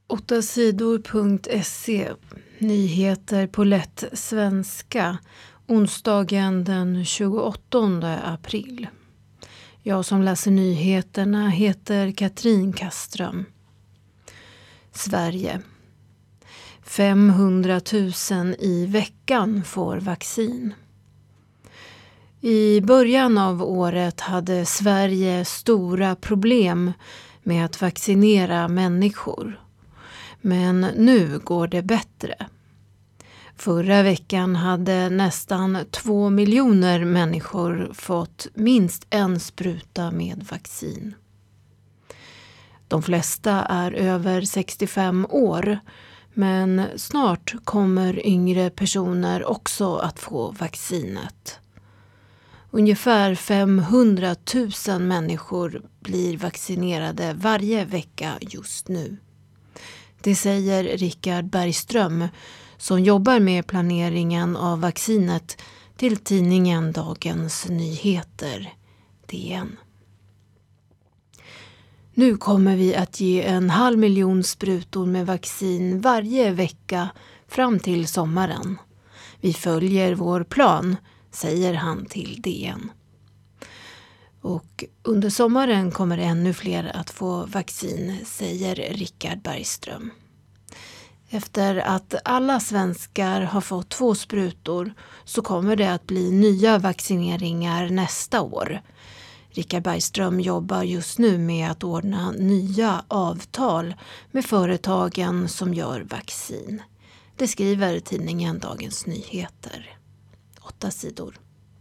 8sidor.se. Nyheter på lätt svenska. Onsdagen den 28 april. Jag som läser nyheterna heter Katrin Kaström. Sverige. 500 000 i veckan får vaccin. I början av året hade Sverige stora problem med att vaccinera människor. Men nu går det bättre. Förra veckan hade nästan 2 miljoner människor fått minst en spruta med vaccin. De flesta är över 65 år, men snart kommer yngre personer också att få vaccinet. Ungefär 500 000 människor blir vaccinerade varje vecka just nu. Det säger Richard Bergström som jobbar med planeringen av vaccinet till tidningen Dagens Nyheter, DN. Nu kommer vi att ge 500 000 sprutor med vaccin varje vecka fram till sommaren. Vi följer vår plan, säger han till DN. Och under sommaren kommer ännu fler att få vaccin, säger Richard Bergström. Efter att alla svenskar har fått 2 sprutor så kommer det att bli nya vaccineringar nästa år. Richard Bergström jobbar just nu med att ordna nya avtal med företagen som gör vaccin. Det skriver tidningen Dagens Nyheter. 8 sidor.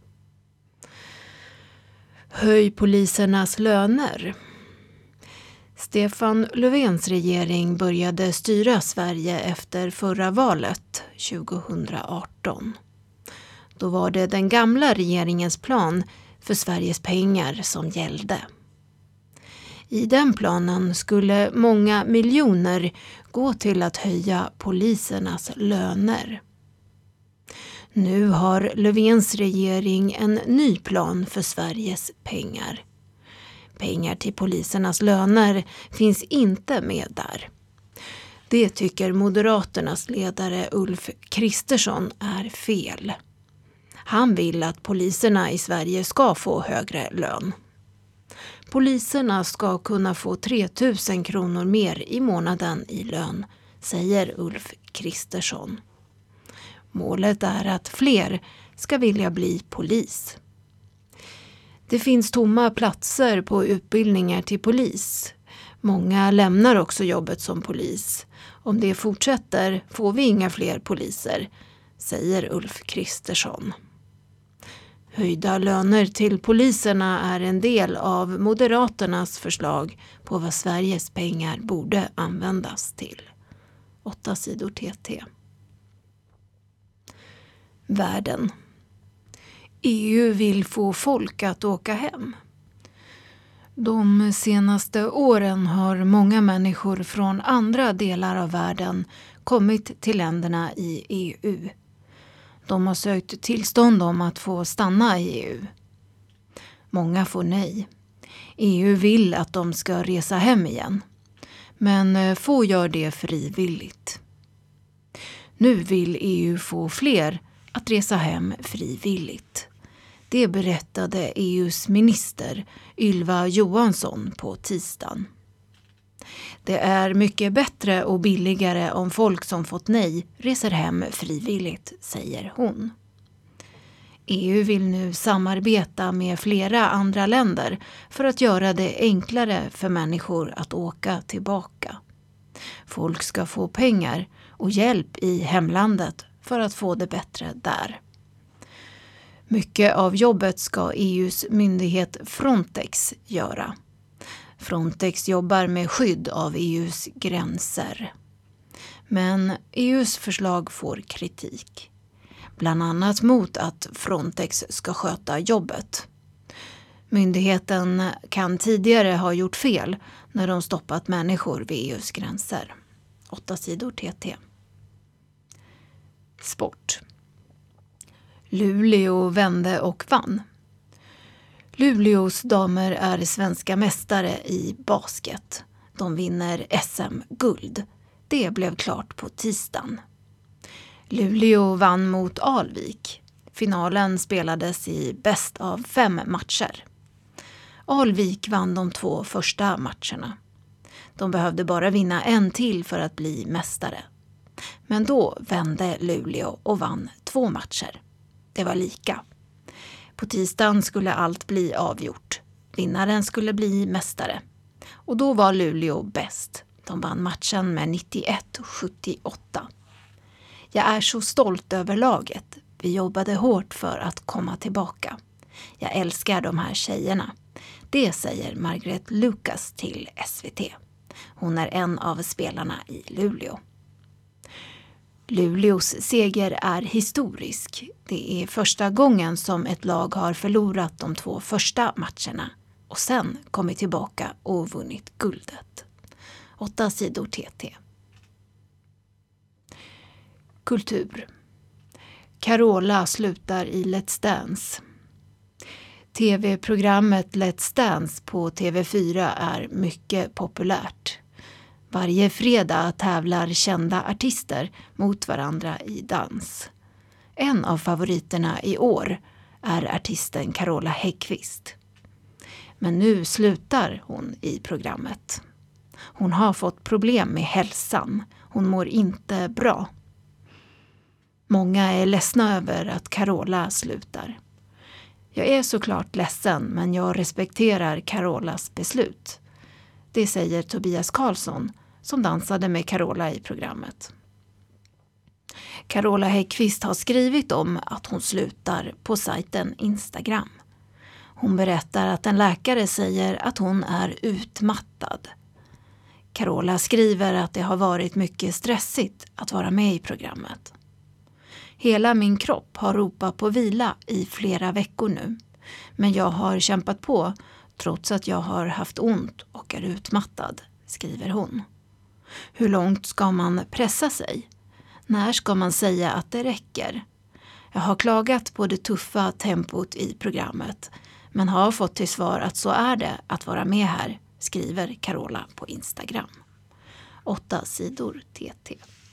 Höj polisernas löner. Stefan Löfvens regering började styra Sverige efter förra valet 2018. Då var det den gamla regeringens plan för Sveriges pengar som gällde. I den planen skulle många miljoner gå till att höja polisernas löner. Nu har Löfvens regering en ny plan för Sveriges pengar. Pengar till polisernas löner finns inte med där. Det tycker Moderaternas ledare Ulf Kristersson är fel. Han vill att poliserna i Sverige ska få högre lön. Poliserna ska kunna få 3 000 kronor mer i månaden i lön, säger Ulf Kristersson. Målet är att fler ska vilja bli polis. Det finns tomma platser på utbildningar till polis. Många lämnar också jobbet som polis. Om det fortsätter får vi inga fler poliser, säger Ulf Kristersson. Höjda löner till poliserna är en del av Moderaternas förslag på vad Sveriges pengar borde användas till. 8 sidor TT. Världen. EU vill få folk att åka hem. De senaste åren har många människor från andra delar av världen kommit till länderna i EU. De har sökt tillstånd om att få stanna i EU. Många får nej. EU vill att de ska resa hem igen. Men få gör det frivilligt. Nu vill EU få fler att resa hem frivilligt. Det berättade EUs minister Ylva Johansson på tisdagen. Det är mycket bättre och billigare om folk som fått nej reser hem frivilligt, säger hon. EU vill nu samarbeta med flera andra länder för att göra det enklare för människor att åka tillbaka. Folk ska få pengar och hjälp i hemlandet för att få det bättre där. Mycket av jobbet ska EUs myndighet Frontex göra. Frontex jobbar med skydd av EUs gränser. Men EUs förslag får kritik. Bland annat mot att Frontex ska sköta jobbet. Myndigheten kan tidigare ha gjort fel när de stoppat människor vid EUs gränser. 8 sidor TT. Sport. Luleå vände och vann. Luleås damer är svenska mästare i basket. De vinner SM-guld. Det blev klart på tisdagen. Luleå vann mot Alvik. Finalen spelades i bäst av 5 matcher. Alvik vann de 2 första matcherna. De behövde bara vinna en till för att bli mästare. Men då vände Luleå och vann 2 matcher. Det var lika. På tisdagen skulle allt bli avgjort. Vinnaren skulle bli mästare. Och då var Luleå bäst. De vann matchen med 91-78. Jag är så stolt över laget. Vi jobbade hårt för att komma tillbaka. Jag älskar de här tjejerna. Det säger Margaret Lucas till SVT. Hon är en av spelarna i Luleå. Luleås seger är historisk. Det är första gången som ett lag har förlorat de 2 första matcherna och sen kommit tillbaka och vunnit guldet. 8 sidor TT. Kultur. Carola slutar i Let's Dance. TV-programmet Let's Dance på TV4 är mycket populärt. Varje fredag tävlar kända artister mot varandra i dans. En av favoriterna i år är artisten Carola Häggkvist. Men nu slutar hon i programmet. Hon har fått problem med hälsan. Hon mår inte bra. Många är ledsna över att Carola slutar. Jag är såklart ledsen, men jag respekterar Carolas beslut. Det säger Tobias Karlsson som dansade med Carola i programmet. Carola Häggkvist har skrivit om att hon slutar på sajten Instagram. Hon berättar att en läkare säger att hon är utmattad. Carola skriver att det har varit mycket stressigt att vara med i programmet. Hela min kropp har ropat på vila i flera veckor nu. Men jag har kämpat på trots att jag har haft ont och är utmattad, skriver hon. Hur långt ska man pressa sig? När ska man säga att det räcker? Jag har klagat på det tuffa tempot i programmet, men har fått till svar att så är det att vara med här, skriver Carola på Instagram. 8 sidor TT.